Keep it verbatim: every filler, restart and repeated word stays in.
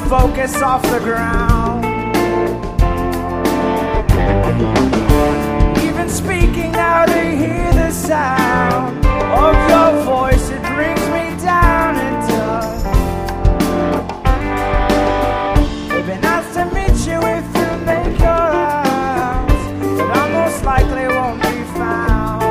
focus off the ground. Even speaking now to hear the sound.